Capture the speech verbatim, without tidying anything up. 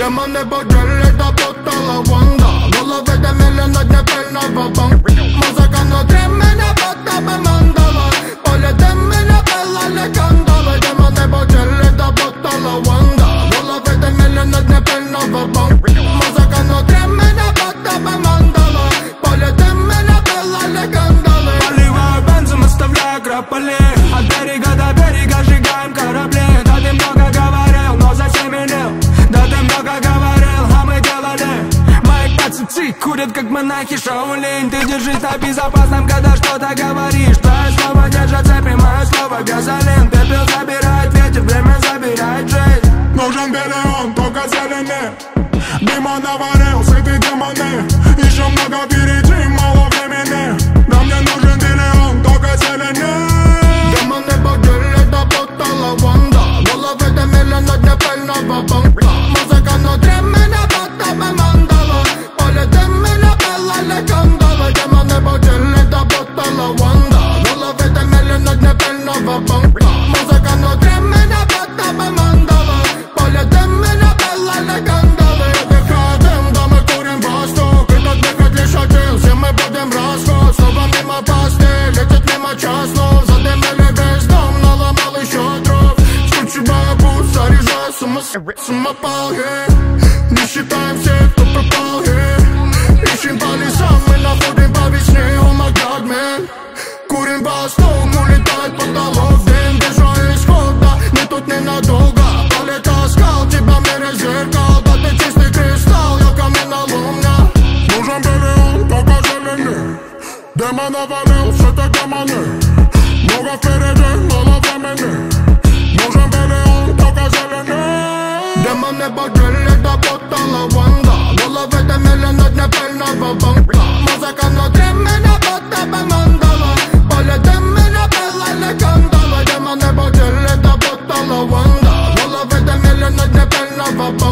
Демони почали да пота лаванда. Головите милионът не пълна в банк. Музика внутри мене пота бе мандала. Полете мене бела легандала. Демони почали да пота лаванда. Головите милионът не пълна в банк. Музика внутри мене пота бе мандала. Полете мене бела легандала. Поливаю бензом, оставляю крапали. От берега до берега сжигаем корабли. Да ты много говорил, но засеменил. Да ты много говорил, а мы делали. Мои пацаны курят, как монахи Шаолинь. Ты держись на безопасном, когда что-то говоришь. Твое слово держат цепи, мое слово газолин. Пепел забирает ветер, время забирает жизнь. Нужен миллион, только зеленый. Дима наварил, сыты демоны. Еще много впереди, мало времени. Да мне нужен миллион, только зеленый. Демони почали да пота лаванда. Головите милионът не пълна в банк. Музика внутри мене пота бе мандала. Полете мене бела легандала. Демони почали да пота лаванда. Головите милионът не пълна в банк. Музика внутри мене пота бе мандала. Полете мене бела легандала. Выходим, да мы курим восток. Этот выход лишь один, все мы будем расход. Снова мимо постель, летит мимо час снов. Задымили весь дом, наломал еще дров. Скучивая путь, заряжая самопалки. Не считаем всех, кто пропал, yeah. Ищем по лесам, мы находим по весне. Oh my god, man. Курим восток, улетает потолок. Дым, держу исход, да, не тут ненадолго. Палета скал, тебя мир зеркал. Да ты чистый кристалл, я каменоломня. Нужен миллион, только зеленый. Демон навалил, все это демоны. Много впереди, мало времени. Нужен миллион, только зеленый. Демони почали да пота лаванда. Головите милионът не пълна в банк. Музика внутри мене пота бе мандала. Полете мене бела легандала. Демони почали да пота лаванда. Головите милионът не пълна в банк.